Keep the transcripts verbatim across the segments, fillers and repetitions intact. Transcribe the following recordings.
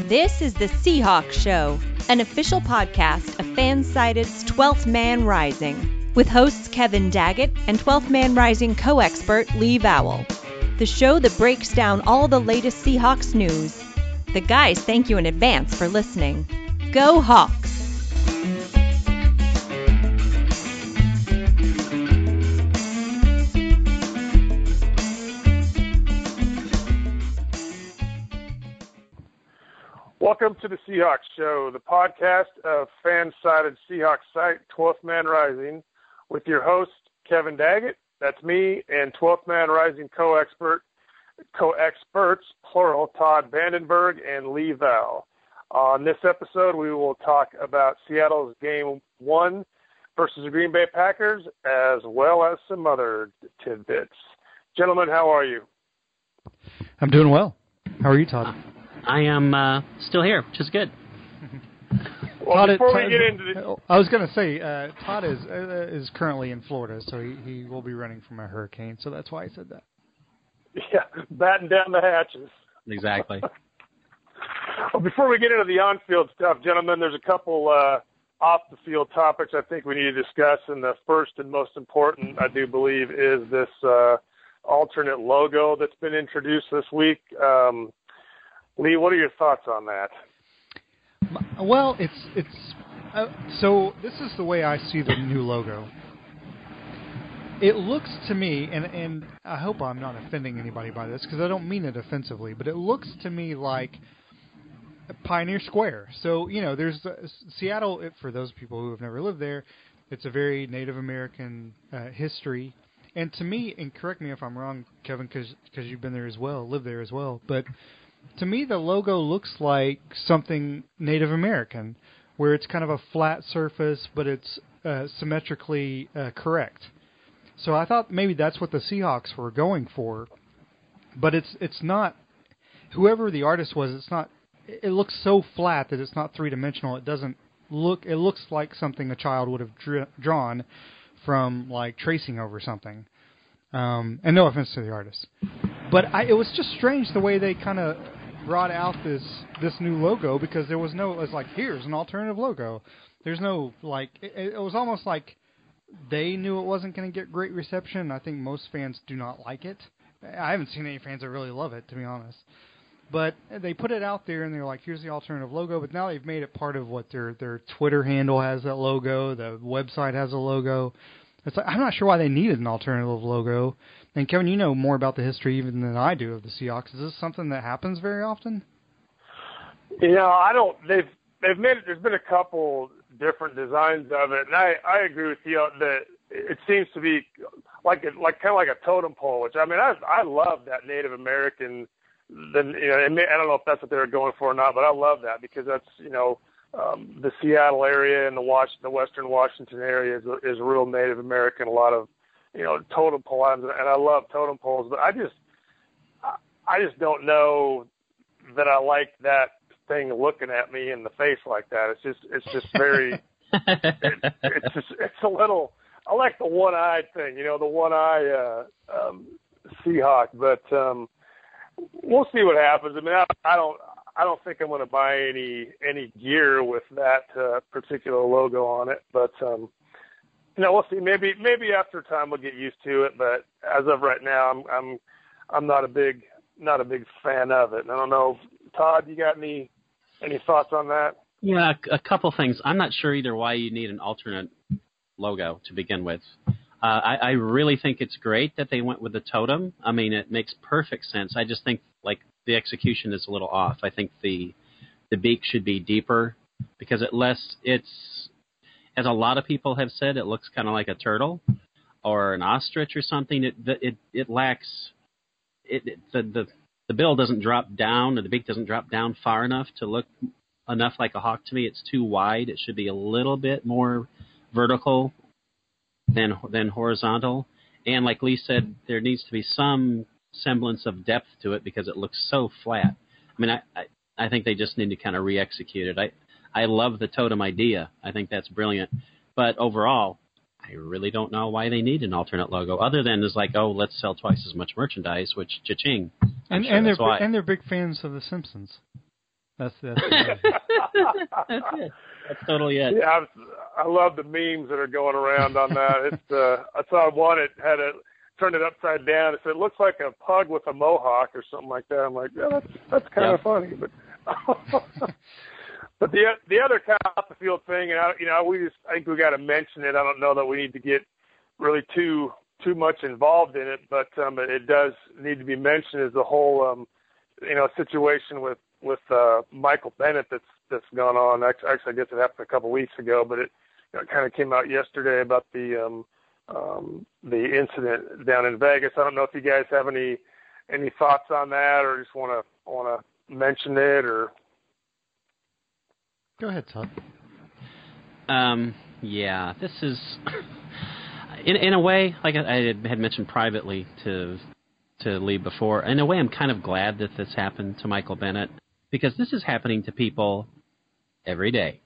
This is the Seahawks Show, an official podcast of Fansided's twelfth Man Rising, with hosts Kevin Daggett and twelfth Man Rising co-expert Lee Vowell. The show that breaks down all the latest Seahawks news. The guys thank you in advance for listening. Go Hawks! Welcome to the Seahawks Show, the podcast of fan-sided Seahawks site, twelfth Man Rising, with your host, Kevin Daggett, that's me, and twelfth Man Rising co-expert, co-experts, plural, Todd Vandenberg and Lee Vowell. On this episode, we will talk about Seattle's Game one versus the Green Bay Packers, as well as some other tidbits. Gentlemen, how are you? I'm doing well. How are you, Todd? I am uh, still here, which is good. Well, Todd, before Todd, we get into the... I was going to say, uh, Todd is uh, is currently in Florida, so he, he will be running from a hurricane, so that's why I said that. Yeah, batten down the hatches. Exactly. Well, before we get into the on-field stuff, gentlemen, there's a couple uh, off-the-field topics I think we need to discuss, and the first and most important, I do believe, is this uh, alternate logo that's been introduced this week. Um Lee, what are your thoughts on that? Well, it's it's uh, so this is the way I see the new logo. It looks to me, and and I hope I'm not offending anybody by this because I don't mean it offensively, but it looks to me like Pioneer Square. So you know, there's uh, Seattle. It, for those people who have never lived there, it's a very Native American uh, history. And to me, and correct me if I'm wrong, Kevin, because you've been there as well, lived there as well, but to me, the logo looks like something Native American, where it's kind of a flat surface, but it's uh, symmetrically uh, correct. So I thought maybe that's what the Seahawks were going for, but it's it's not. Whoever the artist was, it's not. It looks so flat that it's not three dimensional. It doesn't look. It looks like something a child would have dr- drawn from like tracing over something. Um, and no offense to the artist. But I, it was just strange the way they kind of brought out this this new logo because there was no, it was like, here's an alternative logo. There's no, like, it, it was almost like they knew it wasn't going to get great reception. I think most fans do not like it. I haven't seen any fans that really love it, to be honest. But they put it out there and they're like, here's the alternative logo. But now they've made it part of what their, their Twitter handle has that logo. The website has a logo. It's like, I'm not sure why they needed an alternative logo. And Kevin, you know more about the history even than I do of the Seahawks. Is this something that happens very often? You know, I don't. They've they've made it. There's been a couple different designs of it, and I, I agree with you that it seems to be like a, like kind of like a totem pole. Which I mean, I I love that Native American. Then you know, I don't know if that's what they were going for or not, but I love that because that's you know. Um, the Seattle area and the Washington, the Western Washington area is, is real Native American. A lot of, you know, totem pole items, and I love totem poles. But I just, I just don't know that I like that thing looking at me in the face like that. It's just, it's just very, it, it's just, it's a little. I like the one-eyed thing, you know, the one-eye uh, um, Seahawk. But um, we'll see what happens. I mean, I, I don't. I don't think I'm going to buy any any gear with that uh, particular logo on it, but um, you know, we'll see. Maybe maybe after time we'll get used to it, but as of right now, I'm I'm I'm not a big not a big fan of it. And I don't know, Todd, you got any any thoughts on that? Yeah, a, a couple things. I'm not sure either why you need an alternate logo to begin with. Uh, I, I really think it's great that they went with the totem. I mean, it makes perfect sense. I just think like. The execution is a little off. I think the the beak should be deeper because it less it's as a lot of people have said, it looks kind of like a turtle or an ostrich or something. It it it lacks it, it the, the the bill doesn't drop down or the beak doesn't drop down far enough to look enough like a hawk to me. It's too wide. It should be a little bit more vertical than than horizontal. And like Lee said, there needs to be some semblance of depth to it because it looks so flat. I mean, I, I, I think they just need to kind of re-execute it. I, I love the totem idea. I think that's brilliant. But overall, I really don't know why they need an alternate logo other than is like, oh, let's sell twice as much merchandise, which cha-ching. And, sure and, they're, why. and they're big fans of The Simpsons. That's that's. That's it. That's totally it. Yeah, I, was, I love the memes that are going around on that. It's uh, I saw one. It had a turned it upside down. It said it looks like a pug with a mohawk or something like that. I'm like, yeah, that's that's kind of funny, but. But the the other kind of off the field thing, and I, you know, we just I think we got to mention it. I don't know that we need to get really too too much involved in it, but um, it does need to be mentioned is the whole um, you know situation with with uh, Michael Bennett that's that's gone on. Actually, I guess it happened a couple weeks ago, but it, you know, it kind of came out yesterday about the um, um, the incident down in Vegas. I don't know if you guys have any any thoughts on that, or just want to want to mention it, or. Go ahead, Todd. Um, yeah, this is, in in a way, like I had mentioned privately to to Lee before, in a way I'm kind of glad that this happened to Michael Bennett, because this is happening to people every day.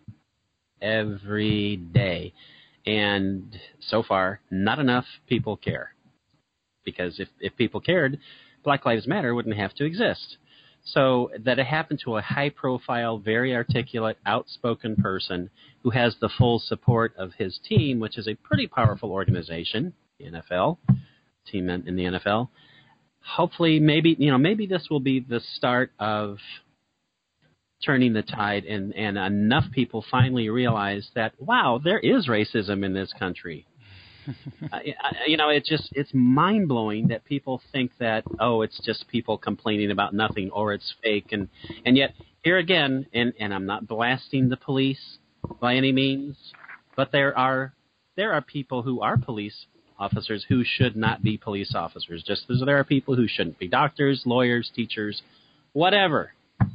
Every day. And so far, not enough people care. Because if, if people cared, Black Lives Matter wouldn't have to exist. So that it happened to a high-profile, very articulate, outspoken person who has the full support of his team, which is a pretty powerful organization, the N F L, team in the N F L. Hopefully, maybe you know, maybe this will be the start of turning the tide, and, and enough people finally realize that, wow, there is racism in this country. uh, you know, it just it's mind blowing that people think that, oh, it's just people complaining about nothing, or it's fake, and and yet here again, and, and I'm not blasting the police by any means, but there are there are people who are police officers who should not be police officers, just as there are people who shouldn't be doctors, lawyers, teachers, whatever.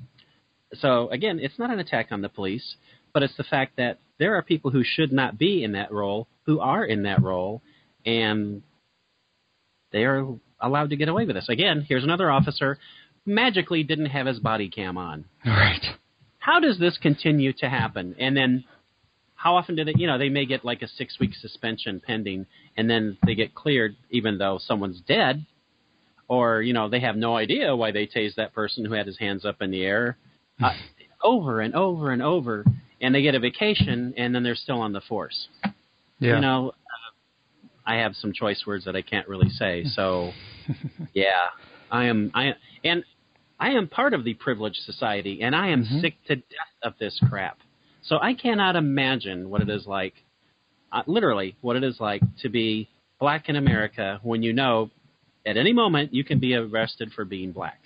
So again, it's not an attack on the police, but it's the fact that there are people who should not be in that role, who are in that role, and they are allowed to get away with this. Again, here's another officer who magically didn't have his body cam on. Right. How does this continue to happen? And then how often do they, you know, they may get like a six-week suspension pending, and then they get cleared even though someone's dead, or, you know, they have no idea why they tased that person who had his hands up in the air. Uh, over and over and over. And they get a vacation, and then they're still on the force. Yeah. You know, uh, I have some choice words that I can't really say. So, yeah, I am. I and I am part of the privileged society, and I am mm-hmm. sick to death of this crap. So I cannot imagine what it is like, uh, literally, what it is like to be black in America when you know at any moment you can be arrested for being black.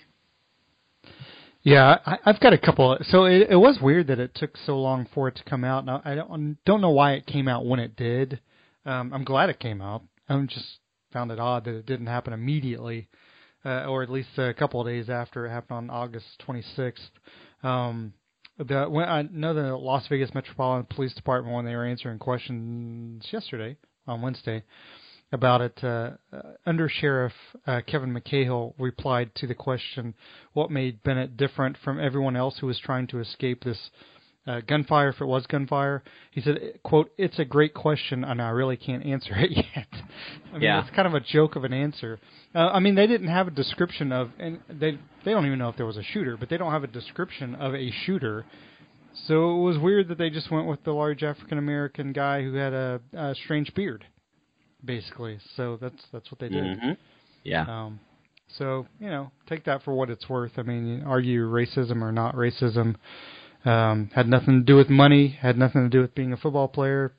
Yeah, I, I've got a couple. So it, it was weird that it took so long for it to come out. Now, I don't don't know why it came out when it did. Um, I'm glad it came out. I just found it odd that it didn't happen immediately, uh, or at least a couple of days after it happened on August twenty-sixth. Um, the when I know the Las Vegas Metropolitan Police Department, when they were answering questions yesterday on Wednesday about it, uh, uh, Under Sheriff uh, Kevin McCahill replied to the question, what made Bennett different from everyone else who was trying to escape this uh, gunfire, if it was gunfire? He said, quote, it's a great question, and I really can't answer it yet. I mean, yeah. It's kind of a joke of an answer. Uh, I mean, they didn't have a description of, and they they don't even know if there was a shooter, but they don't have a description of a shooter. So it was weird that they just went with the large African-American guy who had a, a strange beard. Basically, so that's that's what they did. Mm-hmm. Yeah. Um, so you know, take that for what it's worth. I mean, argue racism or not racism um, had nothing to do with money. Had nothing to do with being a football player.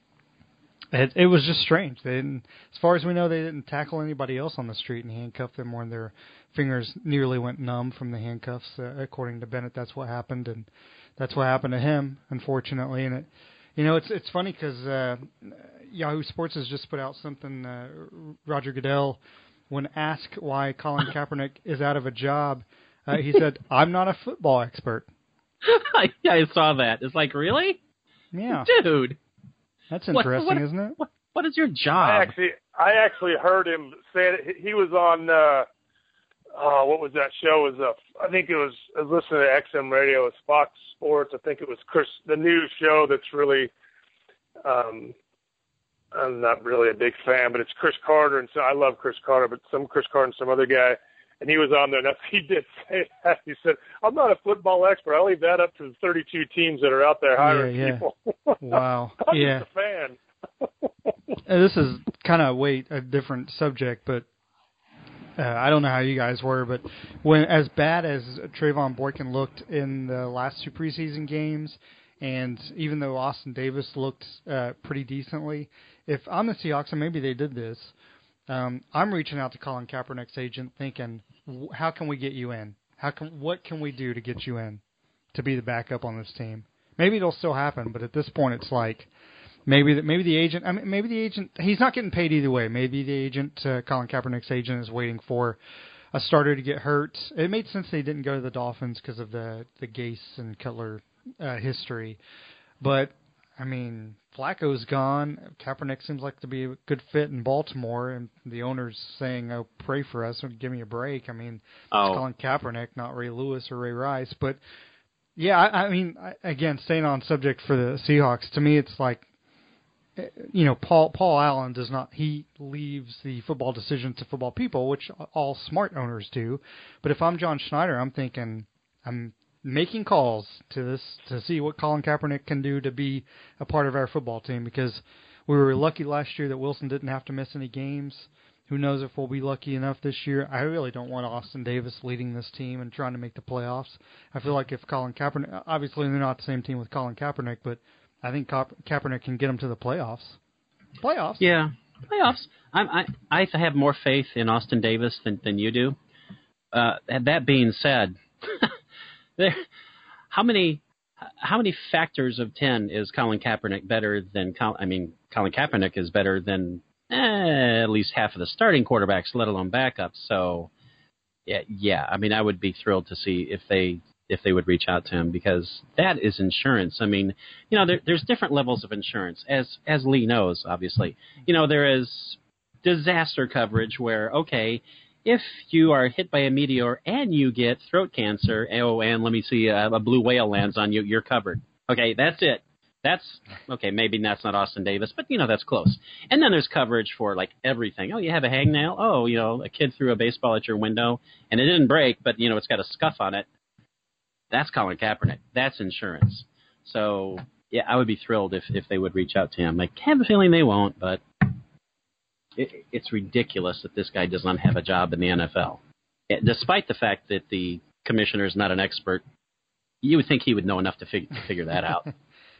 It, it was just strange. They didn't, as far as we know, they didn't tackle anybody else on the street and handcuff them when their fingers nearly went numb from the handcuffs. Uh, according to Bennett, that's what happened, and that's what happened to him, unfortunately. And it, you know, it's it's funny because. Uh, Yahoo Sports has just put out something. Uh, Roger Goodell, when asked why Colin Kaepernick is out of a job, uh, he said, "I'm not a football expert." Yeah, I saw that. It's like, really? Yeah, dude. That's interesting, what, what, isn't it? What, what is your job? I actually, I actually heard him say it. He was on. Uh, uh, what was that show? It was uh, I think it was. I was listening to X M Radio. It was Fox Sports. I think it was Chris, the news show that's really. Um, I'm not really a big fan, but it's Chris Carter, and so I love Chris Carter, but some Chris Carter and some other guy, and he was on there. Now, he did say that. He said, I'm not a football expert. I leave that up to the thirty-two teams that are out there hiring yeah, yeah. people. Wow. I'm yeah. just a fan. This is kind of, wait, a different subject, but uh, I don't know how you guys were, but when as bad as Trayvon Boykin looked in the last two preseason games, and even though Austin Davis looked uh, pretty decently, if I'm the Seahawks, and maybe they did this, um, I'm reaching out to Colin Kaepernick's agent thinking, how can we get you in? How can What can we do to get you in to be the backup on this team? Maybe it'll still happen, but at this point it's like, Maybe the, maybe the agent. I mean, maybe the agent. He's not getting paid either way. Maybe the agent, uh, Colin Kaepernick's agent, is waiting for a starter to get hurt. It made sense they didn't go to the Dolphins because of the the Gase and Cutler uh, history. But I mean, Flacco's gone. Kaepernick seems like to be a good fit in Baltimore, and the owner's saying, "Oh, pray for us and give me a break." I mean, oh. it's Colin Kaepernick, not Ray Lewis or Ray Rice. But yeah, I, I mean, I, again, staying on subject for the Seahawks, to me, it's like, you know, Paul Paul Allen does not. He leaves the football decision to football people, which all smart owners do. But if I'm John Schneider, I'm thinking I'm making calls to this to see what Colin Kaepernick can do to be a part of our football team, because we were lucky last year that Wilson didn't have to miss any games. Who knows if we'll be lucky enough this year? I really don't want Austin Davis leading this team and trying to make the playoffs. I feel like if Colin Kaepernick, obviously they're not the same team with Colin Kaepernick, but I think Ka- Kaepernick can get them to the playoffs. Playoffs? Yeah, playoffs. I'm, I I have more faith in Austin Davis than, than you do. Uh, that being said, there, how many how many factors of ten is Colin Kaepernick better than? Col- I mean, Colin Kaepernick is better than eh, at least half of the starting quarterbacks, let alone backups. So, yeah, yeah. I mean, I would be thrilled to see if they. if they would reach out to him, because that is insurance. I mean, you know, there, there's different levels of insurance, as as Lee knows, obviously. You know, there is disaster coverage where, okay, if you are hit by a meteor and you get throat cancer, oh, and let me see, a, a blue whale lands on you, you're covered. Okay, that's it. That's, okay, maybe that's not Austin Davis, but, you know, that's close. And then there's coverage for, like, everything. Oh, you have a hangnail? Oh, you know, a kid threw a baseball at your window, and it didn't break, but, you know, it's got a scuff on it. That's Colin Kaepernick. That's insurance. So, yeah, I would be thrilled if, if they would reach out to him. I have a feeling they won't, but it, it's ridiculous that this guy does not have a job in the N F L. It, despite the fact that the commissioner is not an expert, you would think he would know enough to, fig- to figure that out.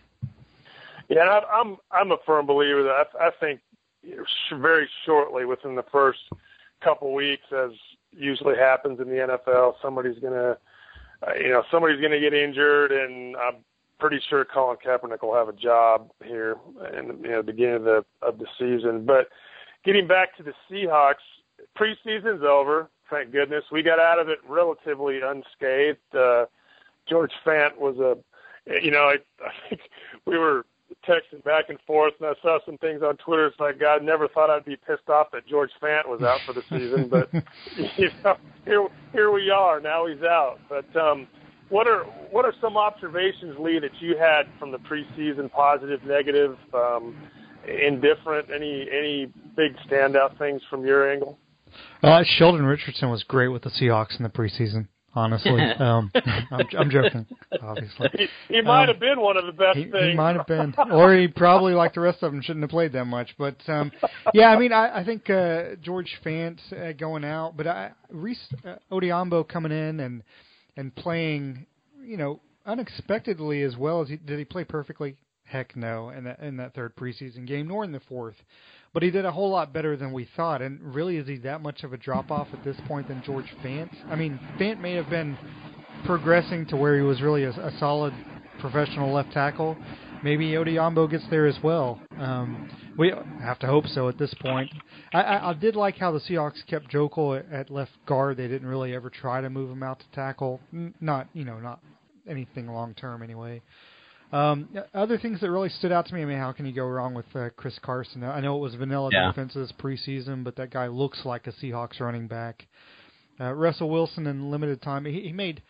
Yeah, and I'm I'm a firm believer that I, I think very shortly, within the first couple weeks, as usually happens in the N F L, somebody's going to Uh, you know, somebody's going to get injured, and I'm pretty sure Colin Kaepernick will have a job here in you know, the beginning of the of the season. But getting back to the Seahawks, preseason's over. Thank goodness we got out of it relatively unscathed. Uh, George Fant was a, you know, I, I think we were texting back and forth, and I saw some things on Twitter. It's like, God, never thought I'd be pissed off that George Fant was out for the season, but you know, here here we are. Now he's out. But um, what are what are some observations, Lee, that you had from the preseason? Positive, negative, um, indifferent? Any any big standout things from your angle? Uh, Sheldon Richardson was great with the Seahawks in the preseason. Honestly, um, I'm, I'm joking. Obviously, he, he might um, have been one of the best he, things. He might have been, or he probably, like the rest of them, shouldn't have played that much. But um, yeah, I mean, I, I think uh, George Fant uh, going out, but I, Reese uh, Odiombo coming in and and playing, you know, unexpectedly as well as he did. He play perfectly? Heck no, in that in that third preseason game, nor in the fourth. But he did a whole lot better than we thought. And really, is he that much of a drop-off at this point than George Fant? I mean, Fant may have been progressing to where he was really a, a solid professional left tackle. Maybe Odiombo gets there as well. Um, we have to hope so at this point. I, I, I did like how the Seahawks kept Jokel at, at left guard. They didn't really ever try to move him out to tackle. N- not, you know, not anything long-term anyway. Um, other things that really stood out to me, I mean, how can you go wrong with uh, Chris Carson? I know it was vanilla yeah. defenses preseason, but that guy looks like a Seahawks running back. Uh, Russell Wilson in limited time, he, he made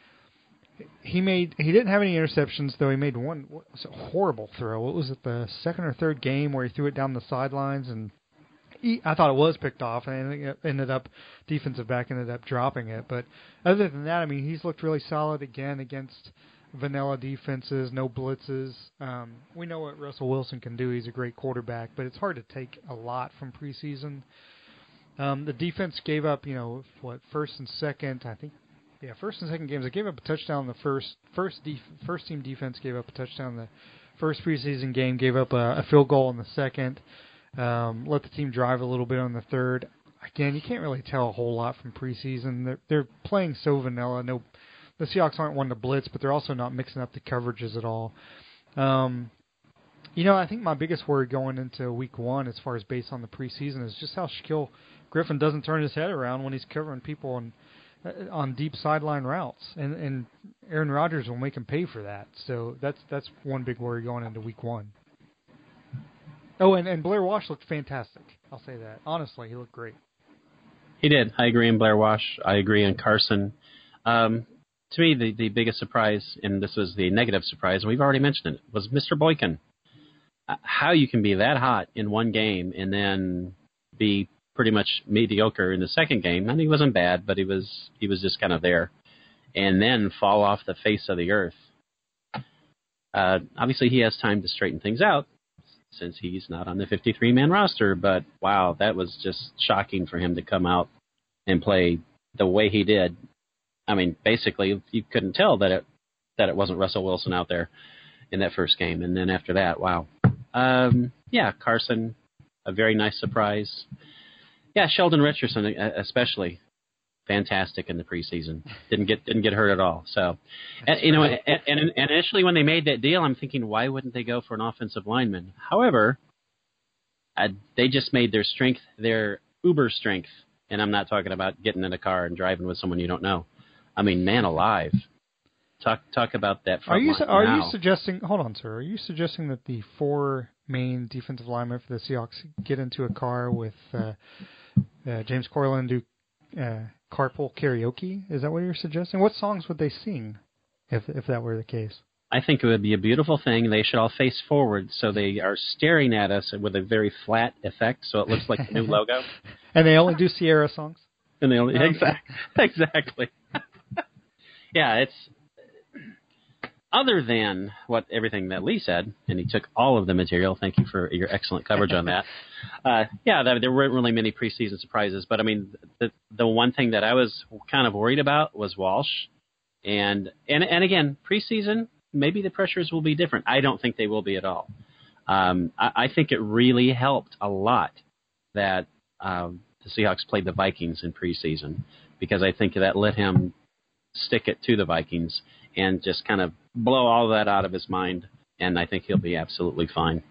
he made he didn't have any interceptions, though. He made one what was a horrible throw. What was it, the second or third game where he threw it down the sidelines and I thought it was picked off, and it ended up defensive back ended up dropping it. But other than that, I mean, he's looked really solid again against vanilla defenses, no blitzes. Um, we know what Russell Wilson can do. He's a great quarterback, but it's hard to take a lot from preseason. Um, the defense gave up, you know, what first and second, I think. Yeah, first and second games. They gave up a touchdown. The first first def, first team defense gave up a touchdown in the first preseason game. Gave up a, a field goal in the second. Um, let the team drive a little bit on the third. Again, you can't really tell a whole lot from preseason. They're, they're playing so vanilla. No, the Seahawks aren't one to blitz, but they're also not mixing up the coverages at all. Um, you know, I think my biggest worry going into week one, as far as based on the preseason, is just how Shaquille Griffin doesn't turn his head around when he's covering people on on deep sideline routes, and and Aaron Rodgers will make him pay for that. So that's that's one big worry going into week one. Oh, and, and Blair Walsh looked fantastic. I'll say that. Honestly, he looked great. He did. I agree on Blair Walsh. I agree on Carson. Um, to me, the, the biggest surprise, and this was the negative surprise, and we've already mentioned it, was Mister Boykin. Uh, how you can be that hot in one game and then be pretty much mediocre in the second game. I mean, he wasn't bad, but he was he was just kind of there. And then fall off the face of the earth. Uh, obviously, he has time to straighten things out, since he's not on the fifty-three man roster, but wow, that was just shocking for him to come out and play the way he did. I mean, basically, you couldn't tell that it that it wasn't Russell Wilson out there in that first game, and then after that, wow. Um, yeah, Carson, a very nice surprise. Yeah, Sheldon Richardson especially, fantastic in the preseason. Didn't get didn't get hurt at all. So, and, you know, and, and, and initially when they made that deal, I'm thinking, why wouldn't they go for an offensive lineman? However, uh, they just made their strength their uber strength, and I'm not talking about getting in a car and driving with someone you don't know. I mean, man alive. Talk talk about that. Are you line are now. you suggesting? Hold on, sir. Are you suggesting that the four main defensive linemen for the Seahawks get into a car with uh, uh, James Corlin do uh, carpool karaoke? Is that what you're suggesting? What songs would they sing if if that were the case? I think it would be a beautiful thing. They should all face forward so they are staring at us with a very flat effect, so it looks like the new logo. And they only do Sierra songs. And they only Okay. exactly exactly. Yeah, it's other than what everything that Lee said, and he took all of the material. Thank you for your excellent coverage on that. Uh, yeah, there, there weren't really many preseason surprises, but I mean, the the one thing that I was kind of worried about was Walsh, and and and again, preseason maybe the pressures will be different. I don't think they will be at all. Um, I, I think it really helped a lot that um, the Seahawks played the Vikings in preseason, because I think that let him stick it to the Vikings and just kind of blow all that out of his mind, and I think he'll be absolutely fine.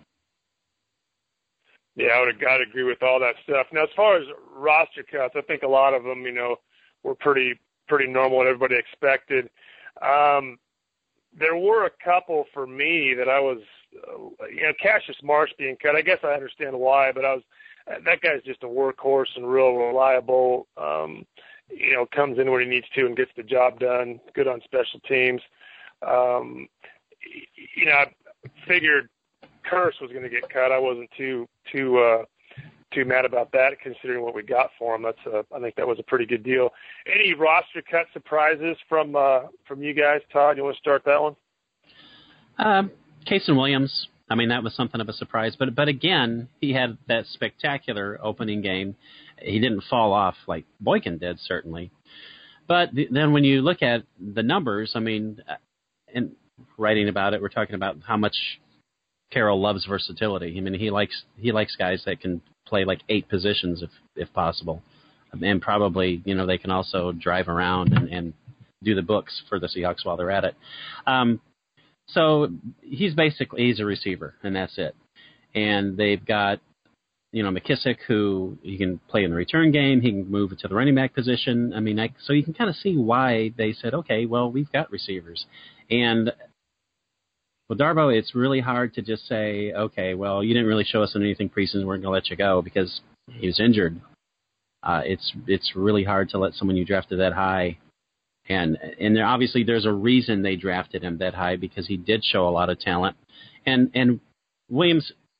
Yeah, I would I'd agree with all that stuff. Now, as far as roster cuts, I think a lot of them, you know, were pretty pretty normal, what everybody expected. Um, there were a couple for me that I was, uh, you know, Cassius Marsh being cut. I guess I understand why, but I was that guy's just a workhorse and real reliable. Um, you know, comes in when he needs to and gets the job done. Good on special teams. Um, you know, I figured Curse was going to get cut. I wasn't too too uh, too mad about that, considering what we got for him. That's a, I think that was a pretty good deal. Any roster cut surprises from uh, from you guys, Todd? You want to start that one? Um, Kason Williams. I mean, that was something of a surprise. But but again, he had that spectacular opening game. He didn't fall off like Boykin did, certainly. But th- then when you look at the numbers, I mean, in writing about it, we're talking about how much Carroll loves versatility. I mean, he likes he likes guys that can play like eight positions if if possible, and probably, you know, they can also drive around and, and do the books for the Seahawks while they're at it. Um, so he's basically he's a receiver, and that's it. And they've got, you know, McKissick, who he can play in the return game. He can move to the running back position. I mean, I, so you can kind of see why they said, okay, well, we've got receivers. And with Darboh, it's really hard to just say, okay, well, you didn't really show us anything preseason, we're going to let you go because he was injured. Uh, it's it's really hard to let someone you drafted that high. And and there, obviously there's a reason they drafted him that high, because he did show a lot of talent. And and Williams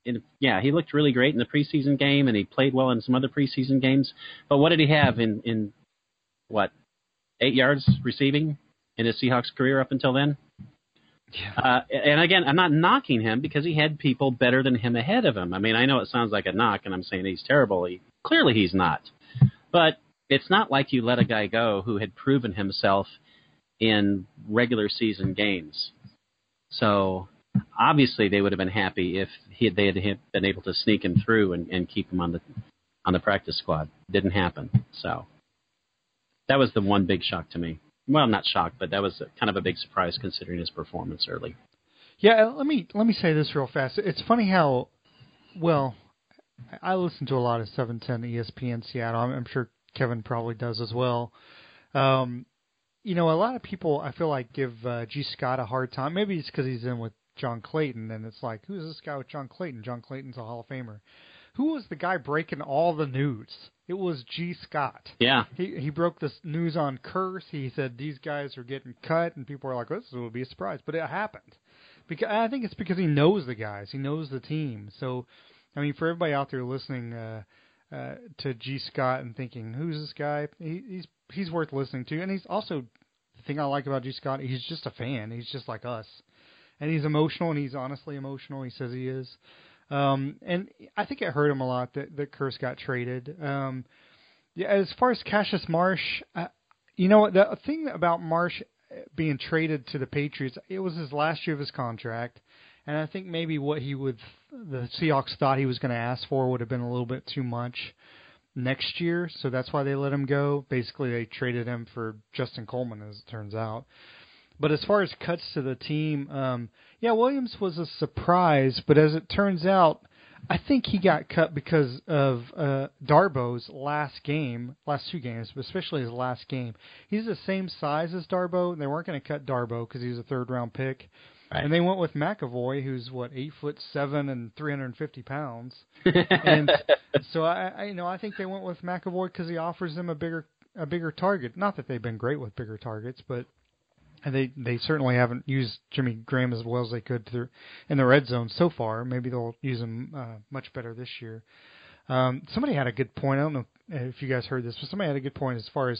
in, yeah, he looked really great in the preseason game, and he played well in some other preseason games. But what did he have in, in what, eight yards receiving in his Seahawks career up until then? Yeah. Uh, and again, I'm not knocking him because he had people better than him ahead of him. I mean, I know it sounds like a knock, and I'm saying he's terrible. He, clearly he's not. But it's not like you let a guy go who had proven himself in regular season games. So obviously they would have been happy if he, they had been able to sneak him through and, and keep him on the on the practice squad. Didn't happen. So that was the one big shock to me. Well, not shocked, but that was kind of a big surprise considering his performance early. Yeah, let me let me say this real fast. It's funny how, well, I listen to a lot of seven ten E S P N Seattle. I'm, I'm sure Kevin probably does as well. Um, you know, a lot of people, I feel like, give uh, G. Scott a hard time. Maybe it's because he's in with John Clayton, and it's like, who's this guy with John Clayton? John Clayton's a Hall of Famer. Who was the guy breaking all the news? It was G. Scott. Yeah. He he broke this news on Curse. He said these guys are getting cut, and people were like, well, this will be a surprise. But it happened. Because I think it's because he knows the guys. He knows the team. So, I mean, for everybody out there listening uh, uh, to G. Scott and thinking, who's this guy? He, he's he's worth listening to. And he's also, the thing I like about G. Scott, he's just a fan. He's just like us. And he's emotional, and he's honestly emotional. He says he is. Um, and I think it hurt him a lot that, that Curse got traded. Um, yeah, as far as Cassius Marsh, uh, you know, the thing about Marsh being traded to the Patriots, it was his last year of his contract. And I think maybe what he would, the Seahawks thought he was going to ask for would have been a little bit too much next year. So that's why they let him go. Basically, they traded him for Justin Coleman, as it turns out. But as far as cuts to the team, um, yeah, Williams was a surprise. But as it turns out, I think he got cut because of uh, Darbo's last game, last two games, but especially his last game. He's the same size as Darbo. They weren't going to cut Darbo because he was a third-round pick. Right. And they went with McAvoy, who's, what, eight foot seven and three hundred fifty pounds. And so, I, I, you know, I think they went with McAvoy because he offers them a bigger a bigger target. Not that they've been great with bigger targets, but and they, they certainly haven't used Jimmy Graham as well as they could through, in the red zone so far. Maybe they'll use him uh, much better this year. Um, somebody had a good point. I don't know if you guys heard this, but somebody had a good point as far as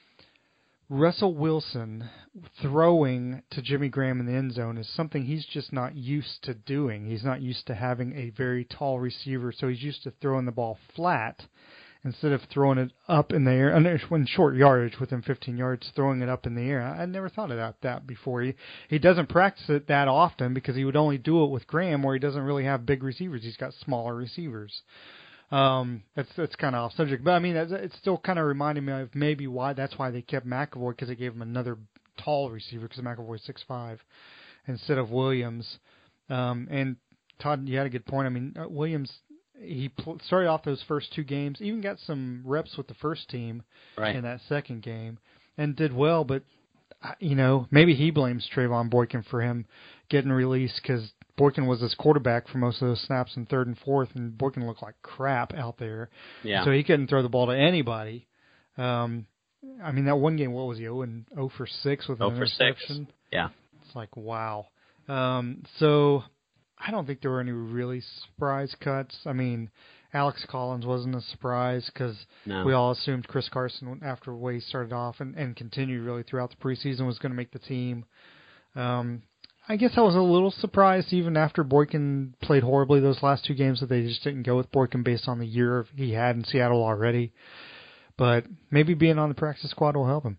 Russell Wilson throwing to Jimmy Graham in the end zone is something he's just not used to doing. He's not used to having a very tall receiver, so he's used to throwing the ball flat instead of throwing it up in the air, in short yardage, within fifteen yards, throwing it up in the air. I never thought about that before. He he doesn't practice it that often because he would only do it with Graham, where he doesn't really have big receivers. He's got smaller receivers. Um, that's that's kind of off subject, but I mean, it's still kind of reminding me of maybe why that's why they kept McAvoy, because they gave him another tall receiver because McAvoy's six five instead of Williams. Um, and Todd, you had a good point. I mean, uh, Williams. He pl- started off those first two games, even got some reps with the first team right. in that second game, and did well. But, you know, maybe he blames Trayvon Boykin for him getting released because Boykin was his quarterback for most of those snaps in third and fourth, and Boykin looked like crap out there. Yeah. So he couldn't throw the ball to anybody. Um, I mean, that one game, what was he, oh and oh for six with an interception? six. Yeah. It's like, wow. Um, so I don't think there were any really surprise cuts. I mean, Alex Collins wasn't a surprise because no. we all assumed Chris Carson, after the way he started off and, and continued really throughout the preseason, was going to make the team. Um, I guess I was a little surprised even after Boykin played horribly those last two games that they just didn't go with Boykin based on the year he had in Seattle already. But maybe being on the practice squad will help him.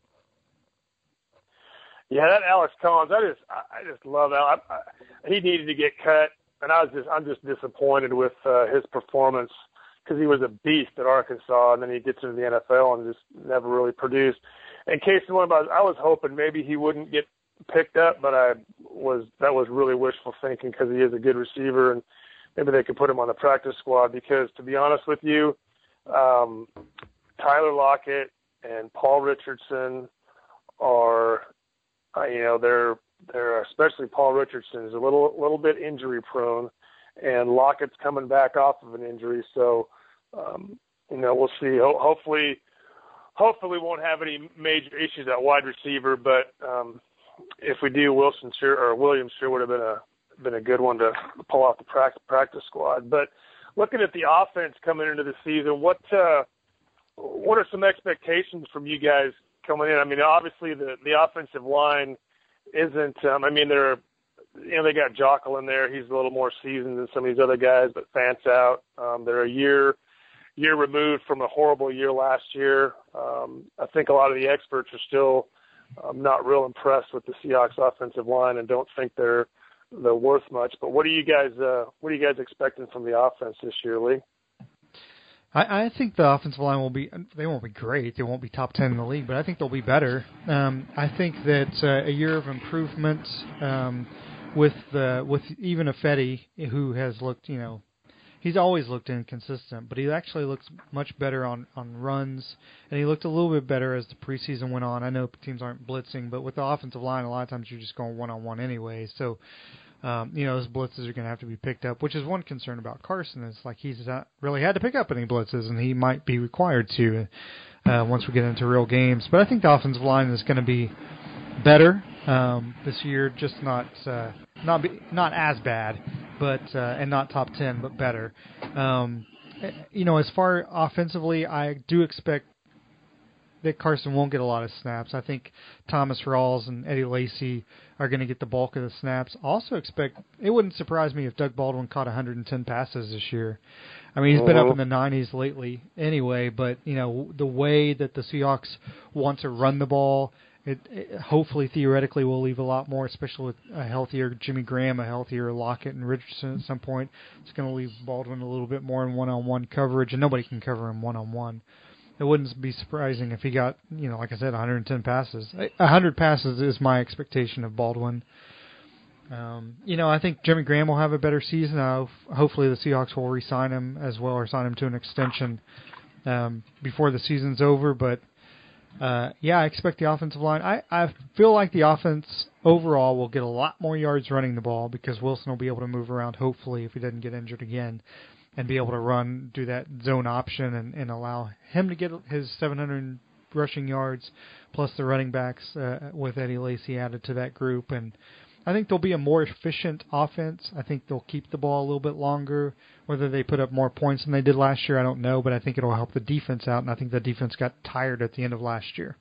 Yeah, that Alex Collins, I just, I just love Alex. I, I, he needed to get cut, and I was just, I'm just disappointed with uh, his performance because he was a beast at Arkansas, and then he gets into the N F L and just never really produced. In case one about, I was hoping maybe he wouldn't get picked up, but I was, that was really wishful thinking because he is a good receiver, and maybe they could put him on the practice squad because, to be honest with you, um, Tyler Lockett and Paul Richardson are. Uh, you know, they're they're especially Paul Richardson is a little little bit injury prone, and Lockett's coming back off of an injury. So, um, you know, we'll see. Ho- hopefully, hopefully, we won't have any major issues at wide receiver. But um, if we do, Wilson sure or Williams sure would have been a, been a good one to pull off the practice practice squad. But looking at the offense coming into the season, what uh, what are some expectations from you guys coming in? I mean, obviously the the offensive line isn't. Um, I mean, they're you know they got Jockle in there. He's a little more seasoned than some of these other guys, but Fant's out. Um, they're a year. year removed from a horrible year last year. Um, I think a lot of the experts are still um, not real impressed with the Seahawks offensive line and don't think they're they're worth much. But what are you guys uh, what are you guys expecting from the offense this year, Lee? I, I think the offensive line will be they won't be great. They won't be top ten in the league, but I think they'll be better. Um, I think that uh, a year of improvement um, with the with even Ifedi, who has looked, you know, he's always looked inconsistent, but he actually looks much better on, on runs, and he looked a little bit better as the preseason went on. I know teams aren't blitzing, but with the offensive line, a lot of times you're just going one-on-one anyway. So, um, you know, those blitzes are going to have to be picked up, which is one concern about Carson is like he's not really had to pick up any blitzes, and he might be required to uh, once we get into real games. But I think the offensive line is going to be better um, this year, just not uh, not be, not as bad. But uh, and not top ten, but better. Um, you know, as far offensively, I do expect that Carson won't get a lot of snaps. I think Thomas Rawls and Eddie Lacy are going to get the bulk of the snaps. Also expect it wouldn't surprise me if Doug Baldwin caught one hundred ten passes this year. I mean, he's been up in the nineties lately anyway. But you know, the way that the Seahawks want to run the ball. It, it hopefully, theoretically, will leave a lot more, especially with a healthier Jimmy Graham, a healthier Lockett and Richardson at some point. It's going to leave Baldwin a little bit more in one-on-one coverage, and nobody can cover him one-on-one. It wouldn't be surprising if he got, you know, like I said, one hundred ten passes. one hundred passes is my expectation of Baldwin. Um, you know, I think Jimmy Graham will have a better season. Uh, hopefully the Seahawks will re-sign him as well or sign him to an extension um, before the season's over, but Uh, yeah, I expect the offensive line. I, I feel like the offense overall will get a lot more yards running the ball because Wilson will be able to move around, hopefully, if he doesn't get injured again, and be able to run, do that zone option, and, and allow him to get his seven hundred rushing yards, plus the running backs uh, with Eddie Lacy added to that group. And I think there'll be a more efficient offense. I think they'll keep the ball a little bit longer. Whether they put up more points than they did last year, I don't know, but I think it'll help the defense out, and I think the defense got tired at the end of last year.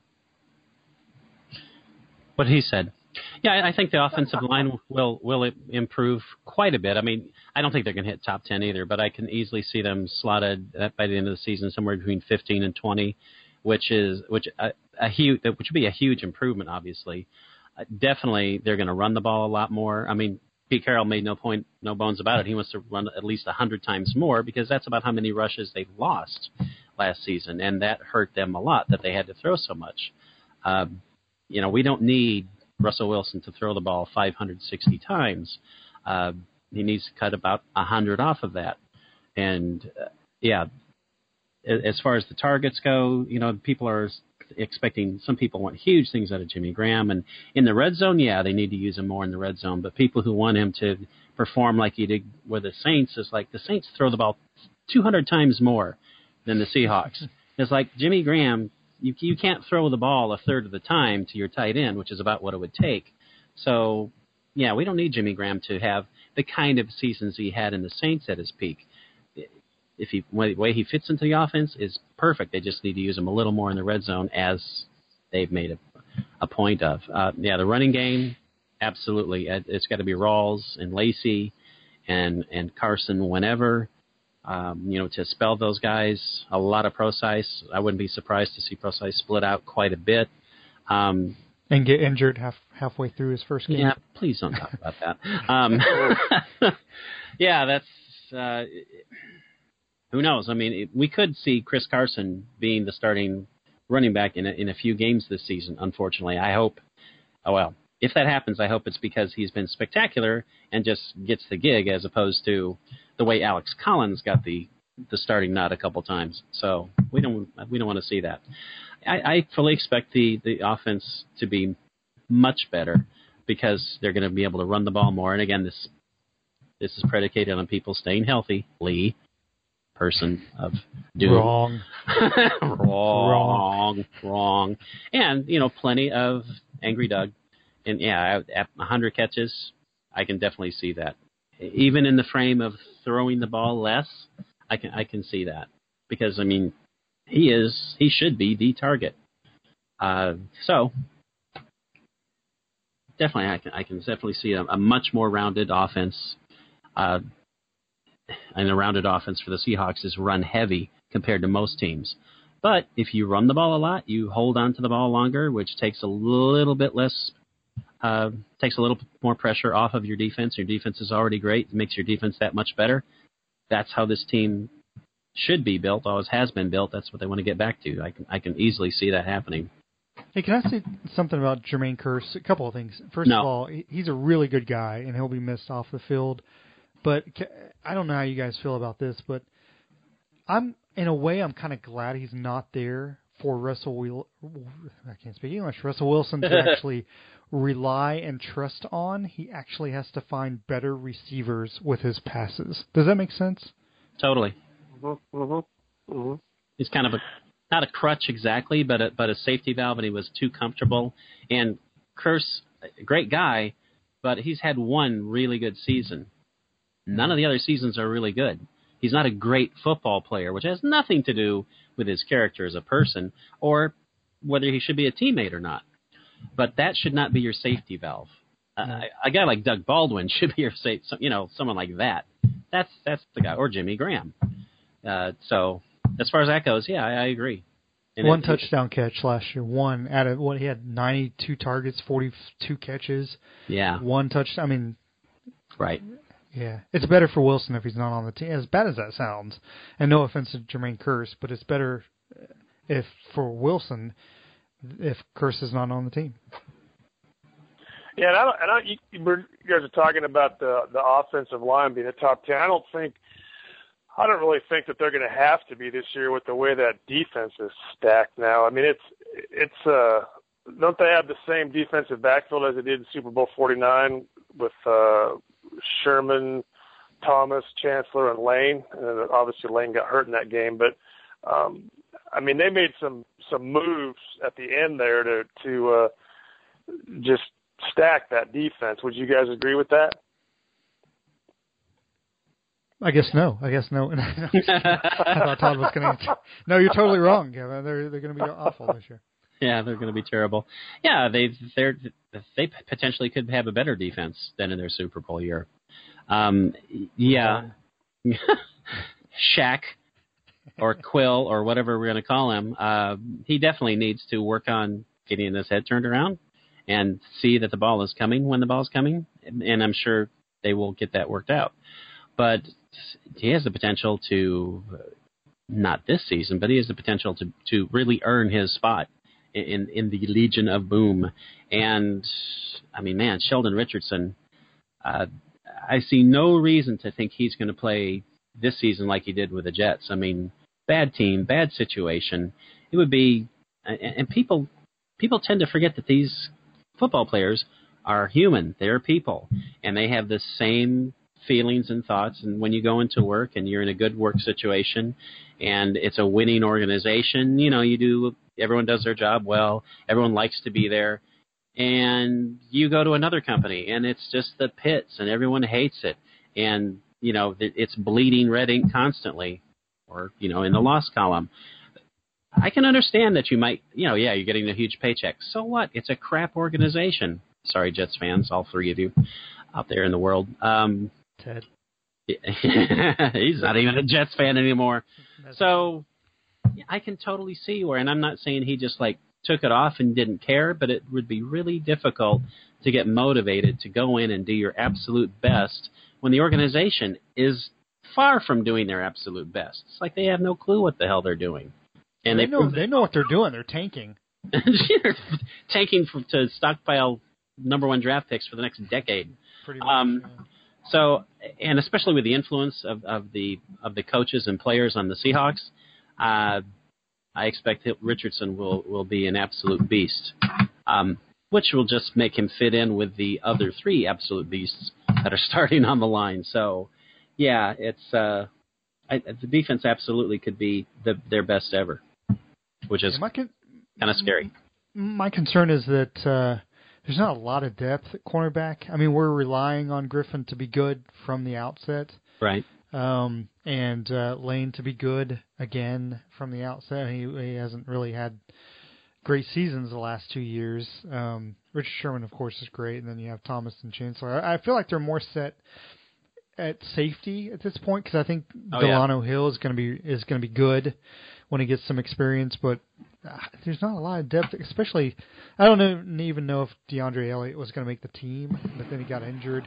What he said. Yeah, I think the offensive line will will improve quite a bit. I mean, I don't think they're going to hit top ten either, but I can easily see them slotted by the end of the season somewhere between fifteen and twenty, which is which a, a huge which would be a huge improvement, obviously. Uh, definitely, they're going to run the ball a lot more. I mean, Pete Carroll made no point, no bones about it. He wants to run at least one hundred times more because that's about how many rushes they lost last season, and that hurt them a lot that they had to throw so much. Um, you know, we don't need Russell Wilson to throw the ball five hundred sixty times. Uh, he needs to cut about one hundred off of that. And, uh, yeah, as far as the targets go, you know, people are expecting, some people want huge things out of Jimmy Graham. And in the red zone, yeah, they need to use him more in the red zone. But people who want him to perform like he did with the Saints is like the Saints throw the ball two hundred times more than the Seahawks. It's like Jimmy Graham, you you can't throw the ball a third of the time to your tight end, which is about what it would take. So, yeah, we don't need Jimmy Graham to have the kind of seasons he had in the Saints at his peak. If he, the way he fits into the offense is perfect. They just need to use him a little more in the red zone, as they've made a, a point of. Uh, yeah, the running game, absolutely. It's got to be Rawls and Lacy and and Carson whenever. Um, you know, to spell those guys, a lot of Procise. I wouldn't be surprised to see Procise split out quite a bit. Um, and get injured half halfway through his first game. Yeah, please don't talk about that. Um, yeah, that's... Uh, Who knows? I mean, it, we could see Chris Carson being the starting running back in a, in a few games this season, unfortunately. I hope, oh well, if that happens, I hope it's because he's been spectacular and just gets the gig as opposed to the way Alex Collins got the, the starting nod a couple times. So we don't we don't want to see that. I, I fully expect the, the offense to be much better because they're going to be able to run the ball more. And again, this this is predicated on people staying healthy, Lee. Person of doom. Wrong. wrong. Wrong. And, you know, plenty of Angry Doug. And, yeah, one hundred catches, I can definitely see that. Even in the frame of throwing the ball less, I can I can see that because I mean, he is he should be the target. Uh, so definitely, I can I can definitely see a, a much more rounded offense. Uh, and a rounded offense for the Seahawks is run heavy compared to most teams. But if you run the ball a lot, you hold on to the ball longer, which takes a little bit less, uh, takes a little more pressure off of your defense. Your defense is already great. It makes your defense that much better. That's how this team should be built, always has been built. That's what they want to get back to. I can, I can easily see that happening. Hey, can I say something about Jermaine Kearse? A couple of things. First no. of all, he's a really good guy, and he'll be missed off the field. But I don't know how you guys feel about this, but I'm in a way I'm kind of glad he's not there for Russell Wil- I can't speak English. Russell Wilson to actually rely and trust on. He actually has to find better receivers with his passes. Does that make sense? Totally. Mm-hmm. Mm-hmm. Mm-hmm. He's kind of a not a crutch exactly, but a, but a safety valve, and he was too comfortable. And Kearse, great guy, but he's had one really good season. None of the other seasons are really good. He's not a great football player, which has nothing to do with his character as a person or whether he should be a teammate or not. But that should not be your safety valve. Uh, a guy like Doug Baldwin should be your safe, you know, someone like that. That's that's the guy, or Jimmy Graham. Uh, so as far as that goes, yeah, I, I agree. And one it, touchdown catch last year. One out of what he had ninety-two targets, forty-two catches. Yeah. One touchdown. I mean, right. Yeah, it's better for Wilson if he's not on the team. As bad as that sounds, and no offense to Jermaine Kearse, but it's better if for Wilson if Kearse is not on the team. Yeah, and I don't, and I, you, you guys are talking about the the offensive line being a top ten. I don't think, I don't really think that they're going to have to be this year with the way that defense is stacked now. I mean, it's it's uh, don't they have the same defensive backfield as they did in Super Bowl forty-nine with uh, Sherman, Thomas, Chancellor, and Lane? And obviously, Lane got hurt in that game, but um, I mean, they made some some moves at the end there to to uh, just stack that defense. Would you guys agree with that? I guess no. I guess no. I thought Todd was going to. No, you're totally wrong, Kevin. They're they're going to be awful this year. Yeah, they're going to be terrible. Yeah, they they they potentially could have a better defense than in their Super Bowl year. Um, yeah, Shaq or Quill or whatever we're going to call him. Uh, he definitely needs to work on getting his head turned around and see that the ball is coming when the ball is coming, and I'm sure they will get that worked out. But he has the potential to, not this season, but he has the potential to, to really earn his spot in in the Legion of Boom. And, I mean, man, Sheldon Richardson, uh, I see no reason to think he's going to play this season like he did with the Jets. I mean, bad team, bad situation. It would be, and, and people people tend to forget that these football players are human. They're people, and they have the same feelings and thoughts. And when you go into work and you're in a good work situation and it's a winning organization, you know, you do, everyone does their job well, everyone likes to be there, and you go to another company and it's just the pits and everyone hates it, and you know, it's bleeding red ink constantly, or you know, in the loss column. I can understand that you might, you know, yeah, you're getting a huge paycheck. So what? It's a crap organization. Sorry, Jets fans, all three of you out there in the world. Um, Ted. He's not even a Jets fan anymore. So I can totally see where, and I'm not saying he just like took it off and didn't care, but it would be really difficult to get motivated to go in and do your absolute best when the organization is far from doing their absolute best. It's like they have no clue what the hell they're doing. And they, they know they know what they're doing. They're tanking. tanking for, to stockpile number one draft picks for the next decade. Pretty much. Um, yeah. So, and especially with the influence of, of the of the coaches and players on the Seahawks, uh, I expect Richardson will, will be an absolute beast, um, which will just make him fit in with the other three absolute beasts that are starting on the line. So, yeah, it's uh, I, the defense absolutely could be the, their best ever, which is con- kind of scary. My concern is that uh, there's not a lot of depth at cornerback. I mean, we're relying on Griffin to be good from the outset. Right. Um, and uh, Lane to be good again from the outset. He, he hasn't really had great seasons the last two years. Um, Richard Sherman, of course, is great, and then you have Thomas and Chancellor. I, I feel like they're more set at safety at this point because I think oh, Delano yeah. Hill is going to be is going to be good when he gets some experience, but uh, there's not a lot of depth, especially. I don't know, even know if DeAndre Elliott was going to make the team, but then he got injured.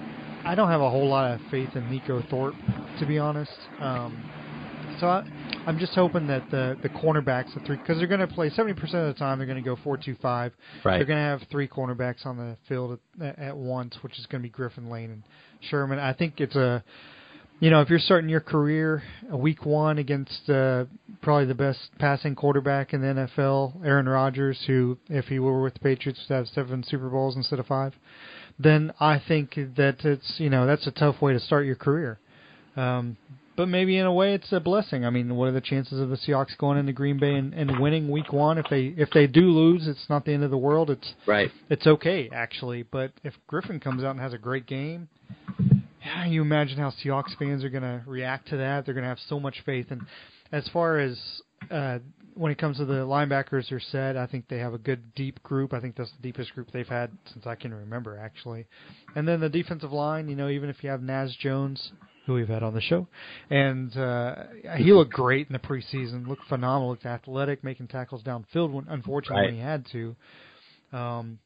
I don't have a whole lot of faith in Nico Thorpe, to be honest. Um, so I, I'm just hoping that the the cornerbacks, the three, because they're going to play seventy percent of the time, they're going to go four two five. Right. They're going to have three cornerbacks on the field at, at once, which is going to be Griffin, Lane, and Sherman. I think it's a, you know, if you're starting your career a week one against uh, probably the best passing quarterback in the N F L, Aaron Rodgers, who, if he were with the Patriots, would have seven Super Bowls instead of five, then I think that it's, you know, that's a tough way to start your career. Um, but maybe in a way it's a blessing. I mean, what are the chances of the Seahawks going into Green Bay and, and winning week one? If they if they do lose, it's not the end of the world. It's right. It's okay, actually. But if Griffin comes out and has a great game, yeah, you imagine how Seahawks fans are going to react to that. They're going to have so much faith. And as far as uh, when it comes to the linebackers are said, I think they have a good, deep group. I think that's the deepest group they've had since I can remember, actually. And then the defensive line, you know, even if you have Naz Jones, who we've had on the show, and uh, he looked great in the preseason, looked phenomenal, looked athletic, making tackles downfield, when, unfortunately, right. when he had to. Um,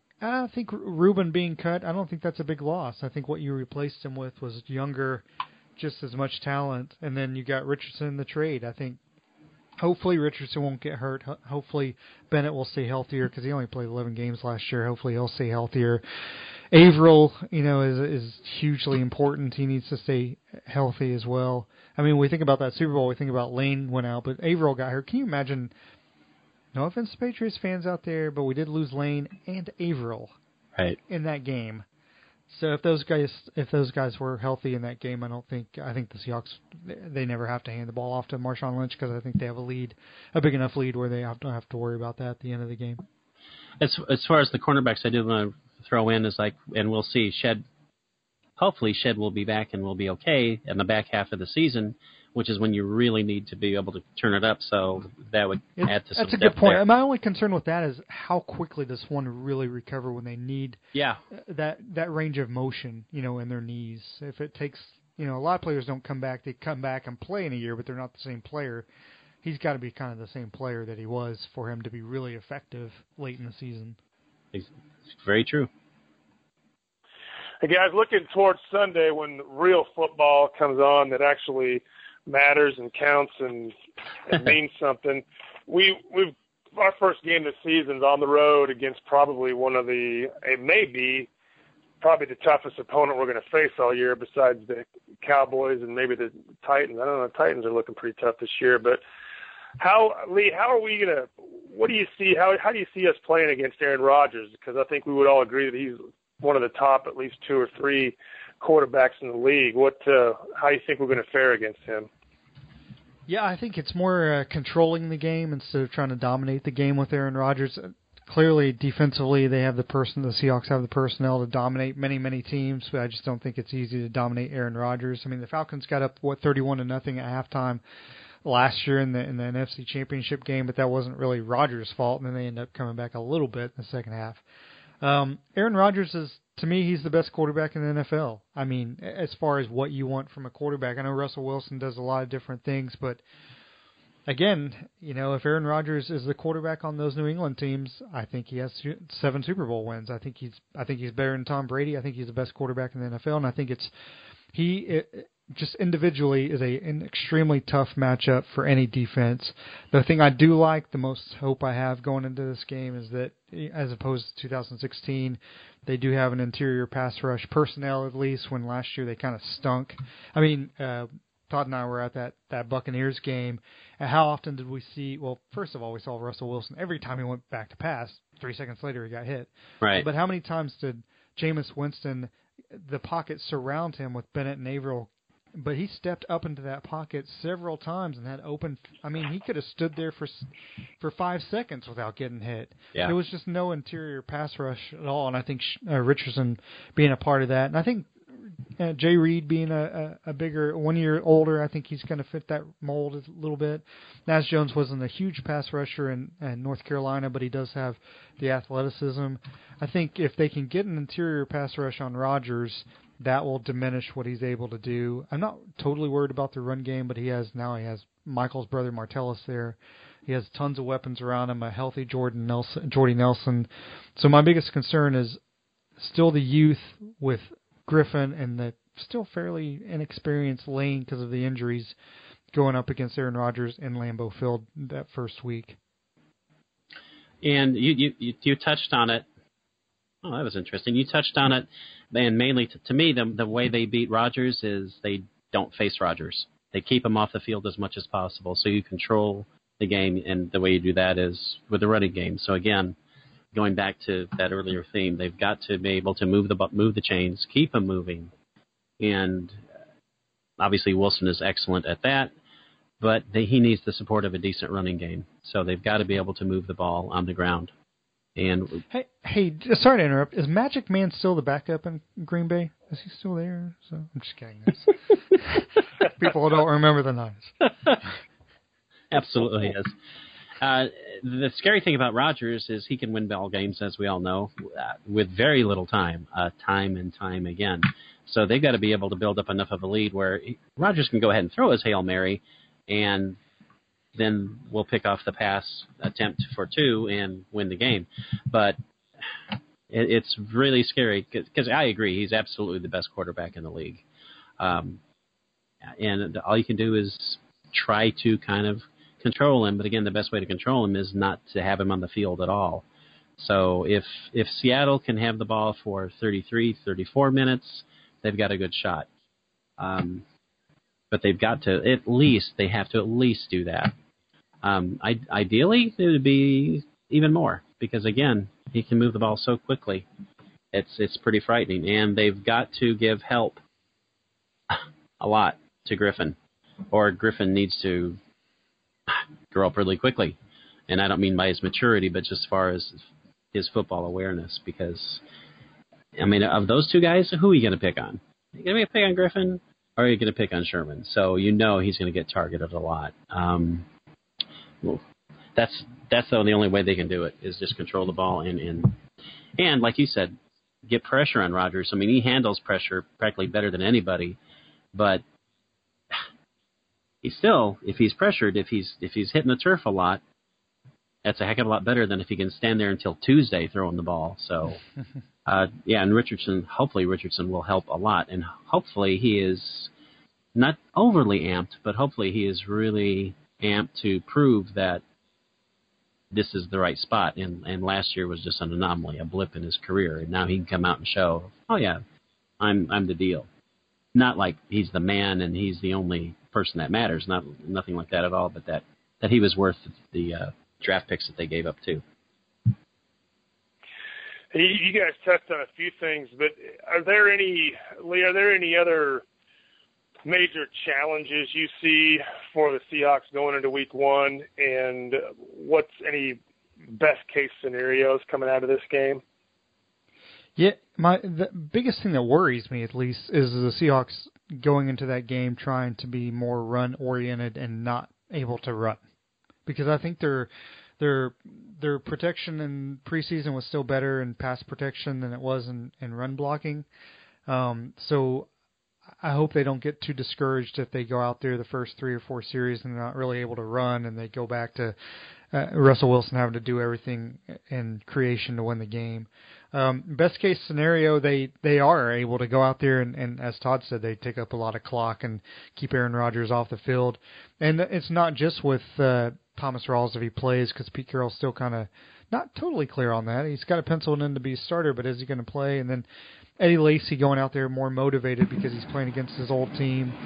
I think Ruben being cut, I don't think that's a big loss. I think what you replaced him with was younger, just as much talent, and then you got Richardson in the trade. I think hopefully Richardson won't get hurt. Ho- hopefully Bennett will stay healthier because he only played eleven games last year. Hopefully he'll stay healthier. Averill, you know, is is hugely important. He needs to stay healthy as well. I mean, we think about that Super Bowl, we think about Lane went out, but Averill got hurt. Can you imagine? No offense to Patriots fans out there, but we did lose Lane and Averill right. in that game. So if those guys if those guys were healthy in that game, I don't think I think the Seahawks they never have to hand the ball off to Marshawn Lynch because I think they have a lead, a big enough lead where they don't have to worry about that at the end of the game. As as far as the cornerbacks, I do want to throw in is like, and we'll see Shed. Hopefully, Shed will be back and will be okay in the back half of the season, which is when you really need to be able to turn it up. So that would it's, add to some That's a good point. there. My only concern with that is how quickly does one really recover when they need yeah. that that range of motion, you know, in their knees. If it takes, you know, a lot of players don't come back. They come back and play in a year, but they're not the same player. He's got to be kind of the same player that he was for him to be really effective late in the season. It's very true. Hey guys, looking towards Sunday when real football comes on that actually matters and counts and, and means something. We we've our first game this season's on the road against probably one of the it may be probably the toughest opponent we're going to face all year besides the Cowboys and maybe the Titans. I don't know, the Titans are looking pretty tough this year, but how Lee, how are we going to what do you see how how do you see us playing against Aaron Rodgers? Because I think we would all agree that he's one of the top, at least two or three quarterbacks in the league. What, uh, how do you think we're going to fare against him? Yeah, I think it's more uh, controlling the game instead of trying to dominate the game with Aaron Rodgers. Uh, clearly, defensively, they have the person. The Seahawks have the personnel to dominate many, many teams. But I just don't think it's easy to dominate Aaron Rodgers. I mean, the Falcons got up what thirty-one to nothing at halftime last year in the in the N F C Championship game, but that wasn't really Rodgers' fault. And then they ended up coming back a little bit in the second half. Um, Aaron Rodgers is, to me, he's the best quarterback in the N F L. I mean, as far as what you want from a quarterback, I know Russell Wilson does a lot of different things, but again, you know, if Aaron Rodgers is the quarterback on those New England teams, I think he has seven Super Bowl wins. I think he's, I think he's better than Tom Brady. I think he's the best quarterback in the N F L, and I think it's he. It, just individually is a, an extremely tough matchup for any defense. The thing I do like, the most hope I have going into this game is that, as opposed to two thousand sixteen, they do have an interior pass rush personnel at least, when last year they kind of stunk. I mean, uh, Todd and I were at that, that Buccaneers game, and how often did we see, well, first of all, we saw Russell Wilson every time he went back to pass, three seconds later he got hit. Right. But how many times did Jameis Winston, the pocket surround him with Bennett and Averill but he stepped up into that pocket several times and had open. I mean, he could have stood there for for five seconds without getting hit. Yeah. There was just no interior pass rush at all, and I think uh, Richardson being a part of that, and I think uh, Jay Reed being a, a, a bigger, one year older, I think he's going to fit that mold a little bit. Naz Jones wasn't a huge pass rusher in, in North Carolina, but he does have the athleticism. I think if they can get an interior pass rush on Rodgers, that will diminish what he's able to do. I'm not totally worried about the run game, but he has now he has Michael's brother Martellus there. He has tons of weapons around him, a healthy Jordan Nelson, Jordy Nelson. So my biggest concern is still the youth with Griffin and the still fairly inexperienced Lane because of the injuries going up against Aaron Rodgers in Lambeau Field that first week. And you you, you touched on it. Oh, that was interesting. You touched on it, and mainly to, to me, the the way they beat Rodgers is they don't face Rodgers. They keep him off the field as much as possible, so you control the game, and the way you do that is with the running game. So again, going back to that earlier theme, they've got to be able to move the move the chains, keep them moving, and obviously Wilson is excellent at that, but they, he needs the support of a decent running game. So they've got to be able to move the ball on the ground. And hey, hey, sorry to interrupt. Is Magic Man still the backup in Green Bay? Is he still there? So I'm just kidding. People don't remember the Niners. Absolutely is. Uh, the scary thing about Rodgers is he can win ball games, as we all know, uh, with very little time, uh, time and time again. So they've got to be able to build up enough of a lead where he, Rodgers can go ahead and throw his Hail Mary, and then we'll pick off the pass attempt for two and win the game. But it, it's really scary because I agree, he's absolutely the best quarterback in the league. Um, and all you can do is try to kind of control him. But again, the best way to control him is not to have him on the field at all. So if if Seattle can have the ball for thirty-three, thirty-four minutes, they've got a good shot. Um, but they've got to, at least, they have to at least do that. Um, I, ideally, it would be even more because, again, he can move the ball so quickly. It's it's pretty frightening. And they've got to give help a lot to Griffin, or Griffin needs to grow up really quickly. And I don't mean by his maturity, but just as far as his football awareness. Because, I mean, of those two guys, who are you going to pick on? Are you going to pick on Griffin, or are you going to pick on Sherman? So you know he's going to get targeted a lot. Um, well, that's that's the only way they can do it, is just control the ball and, and, and like you said, get pressure on Rodgers. I mean, he handles pressure practically better than anybody, but he's still, if he's pressured, if he's if he's hitting the turf a lot, that's a heck of a lot better than if he can stand there until Tuesday throwing the ball. So, uh, yeah, and Richardson, hopefully Richardson will help a lot, and hopefully he is not overly amped, but hopefully he is really amped to prove that this is the right spot. And, and last year was just an anomaly, a blip in his career, and now he can come out and show, oh yeah, I'm I'm the deal. Not like he's the man and he's the only person that matters, not nothing like that at all, but that, that he was worth the uh, draft picks that they gave up too. You, you guys touched on a few things, but are there any, Lee, are there any other major challenges you see for the Seahawks going into week one, and what's any best case scenarios coming out of this game? Yeah, my the biggest thing that worries me, at least, is the Seahawks going into that game trying to be more run-oriented and not able to run. Because I think their their their protection in preseason was still better in pass protection than it was in, in run blocking. Um, so I hope they don't get too discouraged if they go out there the first three or four series and they're not really able to run, and they go back to uh, Russell Wilson having to do everything in creation to win the game. Um, best case scenario, they, they are able to go out there and, and, as Todd said, they take up a lot of clock and keep Aaron Rodgers off the field. And it's not just with uh, Thomas Rawls if he plays, because Pete Carroll's still kind of not totally clear on that. He's got to pencil in to be a starter, but is he going to play? And then Eddie Lacy going out there more motivated because he's playing against his old team.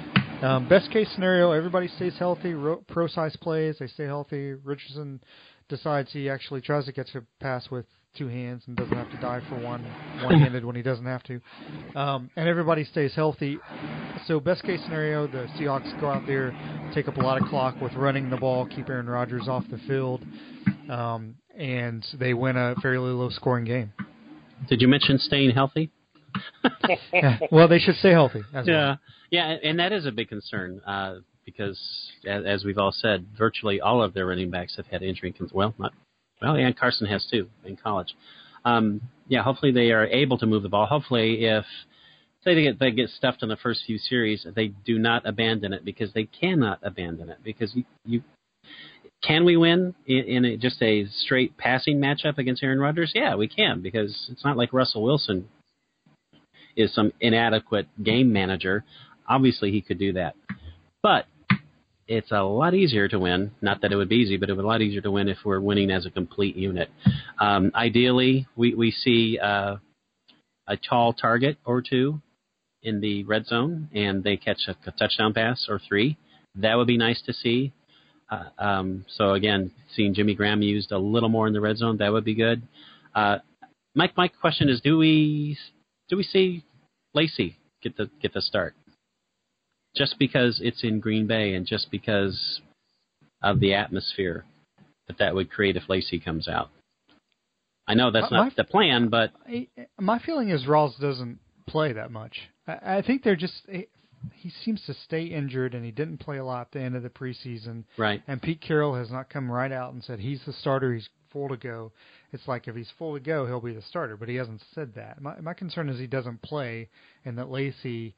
Um, best case scenario, everybody stays healthy. Ro- pro size plays, they stay healthy. Richardson decides he actually tries to get to pass with two hands and doesn't have to dive for one one-handed when he doesn't have to. Um, and everybody stays healthy. So best case scenario, the Seahawks go out there, take up a lot of clock with running the ball, keep Aaron Rodgers off the field, um, and they win a fairly low-scoring game. Did you mention staying healthy? Yeah, well, they should stay healthy. As yeah, well. yeah, and that is a big concern uh, because, as, as we've all said, virtually all of their running backs have had injury. Con- well, not well, and Carson has too in college. Um, yeah, hopefully they are able to move the ball. Hopefully, if say they get they get stuffed in the first few series, they do not abandon it because they cannot abandon it because you. you Can we win in, in a, just a straight passing matchup against Aaron Rodgers? Yeah, we can because it's not like Russell Wilson is some inadequate game manager. Obviously, he could do that. But it's a lot easier to win. Not that it would be easy, but it would be a lot easier to win if we're winning as a complete unit. Um, ideally, we, we see uh, a tall target or two in the red zone, and they catch a, a touchdown pass or three. That would be nice to see. Uh, um, so, again, seeing Jimmy Graham used a little more in the red zone, that would be good. Uh, Mike, my question is, do we do we see Lacy get the get the start? Just because it's in Green Bay and just because of the atmosphere that that would create if Lacy comes out. I know that's my, not the plan, but... My feeling is Rawls doesn't play that much. I, I think they're just... He seems to stay injured, and he didn't play a lot at the end of the preseason. Right. And Pete Carroll has not come right out and said he's the starter, he's full to go. It's like if he's full to go, he'll be the starter, but he hasn't said that. My, my concern is he doesn't play, and that Lacy...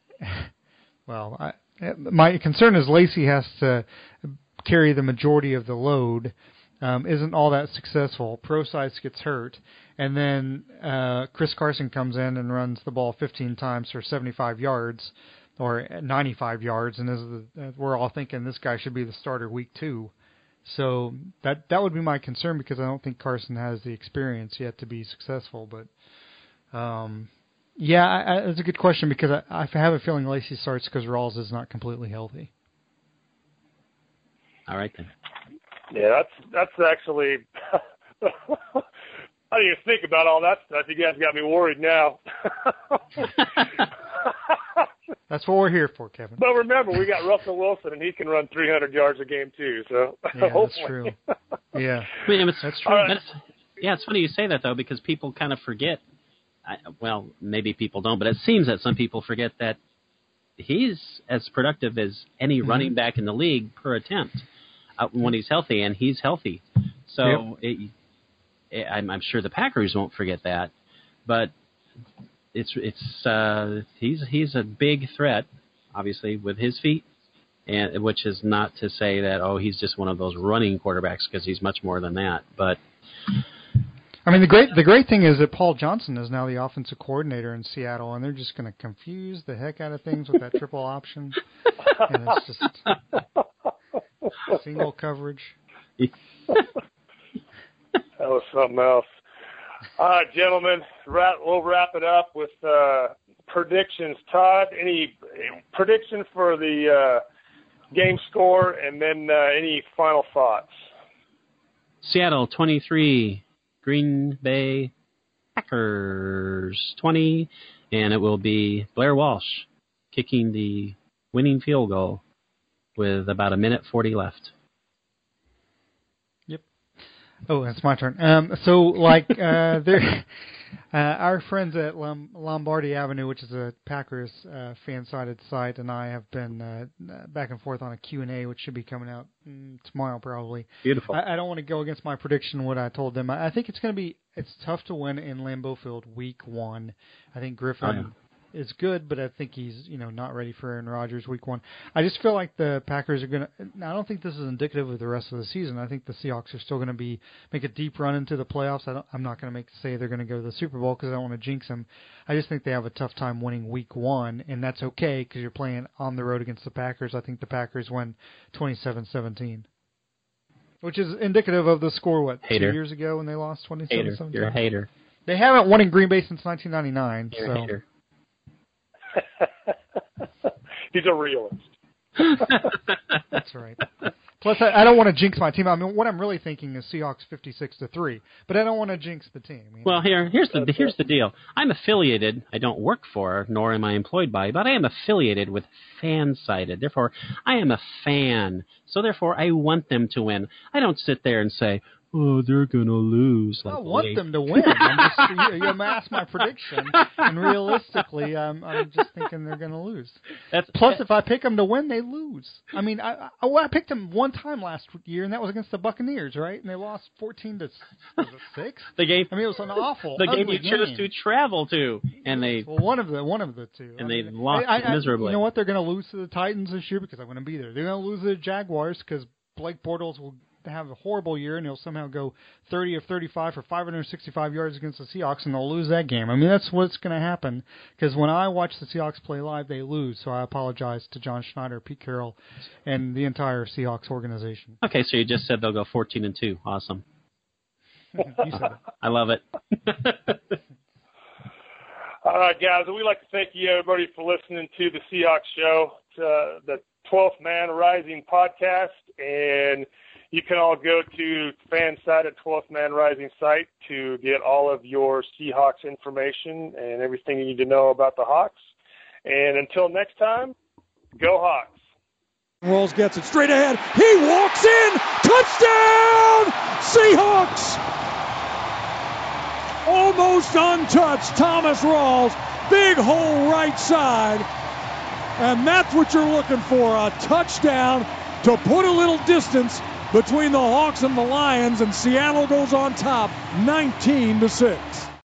Well, I, my concern is Lacy has to carry the majority of the load, um, isn't all that successful. Procise gets hurt, and then uh, Chris Carson comes in and runs the ball fifteen times for seventy-five yards or ninety-five yards, and is the, we're all thinking this guy should be the starter week two. So that that would be my concern because I don't think Carson has the experience yet to be successful. But um, yeah, I, I, it's a good question because I, I have a feeling Lacy starts because Rawls is not completely healthy. All right then. Yeah, that's that's actually. I didn't even think about all that stuff. You guys got me worried now. That's what we're here for, Kevin. But remember, we got Russell Wilson, and he can run three hundred yards a game too. So yeah, that's true. Yeah, I mean, it's, that's true. Right. That's, yeah, it's funny you say that though because people kind of forget. I, well, maybe people don't, but it seems that some people forget that he's as productive as any mm-hmm. running back in the league per attempt uh, when he's healthy, and he's healthy. So yep. it, it, I'm, I'm sure the Packers won't forget that, but it's it's uh, he's he's a big threat, obviously with his feet, and which is not to say that oh he's just one of those running quarterbacks because he's much more than that, but. I mean, the great the great thing is that Paul Johnson is now the offensive coordinator in Seattle, and they're just going to confuse the heck out of things with that triple option. And it's just single coverage. That was something else. All right, gentlemen, wrap, we'll wrap it up with uh, predictions. Todd, any prediction for the uh, game score, and then uh, any final thoughts? Seattle twenty-three. Green Bay Packers twenty, and it will be Blair Walsh kicking the winning field goal with about a minute forty left. Yep. Oh, that's my turn. Um, so, like, uh, they're, uh, our friends at Lom- Lombardi Avenue, which is a Packers uh, fan-sided site, and I have been uh, back and forth on a Q and A, which should be coming out mm, tomorrow probably. Beautiful. I, I don't want to go against my prediction, what I told them. I, I think it's going to be, it's tough to win in Lambeau Field week one. I think Griffin... Oh, yeah. is good, but I think he's, you know, not ready for Aaron Rodgers week one. I just feel like the Packers are going to, I don't think this is indicative of the rest of the season. I think the Seahawks are still going to be, make a deep run into the playoffs. I don't, I'm not going to make say they're going to go to the Super Bowl because I don't want to jinx them. I just think they have a tough time winning week one, and that's okay because you're playing on the road against the Packers. I think the Packers win twenty-seven seventeen. Which is indicative of the score, what, hater. two years ago when they lost twenty-seven seventeen? You're a hater. They haven't won in Green Bay since nineteen ninety-nine. You're so. a hater. he's a realist. That's right. Plus, I, I don't want to jinx my team. I mean, what I'm really thinking is Seahawks fifty-six to three, but I don't want to jinx the team. You know? Well, here, here's the here's the deal. I'm affiliated. I don't work for, nor am I employed by, but I am affiliated with Fansided. Therefore, I am a fan. So therefore, I want them to win. I don't sit there and say, "Oh, they're gonna lose." I Like want they... them to win. I'm just, you, you asked my prediction, and realistically, I'm, I'm just thinking they're going to lose. That's, Plus, if I pick them to win, they lose. I mean, I, I, well, I picked them one time last year, and that was against the Buccaneers, right? And they lost fourteen to six. The game. I mean, it was an awful, the game you game. chose to travel to, and they. Well, one of the one of the two. And I they mean, lost I, I, miserably. You know what? They're going to lose to the Titans this year because I'm going to be there. They're going to lose to the Jaguars because Blake Bortles will have a horrible year, and he'll somehow go thirty of thirty-five for five hundred sixty-five yards against the Seahawks, and they'll lose that game. I mean, that's what's going to happen, because when I watch the Seahawks play live, they lose, so I apologize to John Schneider, Pete Carroll, and the entire Seahawks organization. Okay, so you just said they'll go fourteen and two. Awesome. You said it. I love it. All right, guys. We'd like to thank you, everybody, for listening to the Seahawks Show, uh, the twelfth Man Rising podcast, and you can all go to Fansided twelfth Man Rising site to get all of your Seahawks information and everything you need to know about the Hawks. And until next time, go Hawks. Rolls gets it straight ahead. He walks in. Touchdown! Seahawks! Almost untouched. Thomas Rawls. Big hole right side. And that's what you're looking for. A touchdown to put a little distance between the Hawks and the Lions, and Seattle goes on top nineteen to six.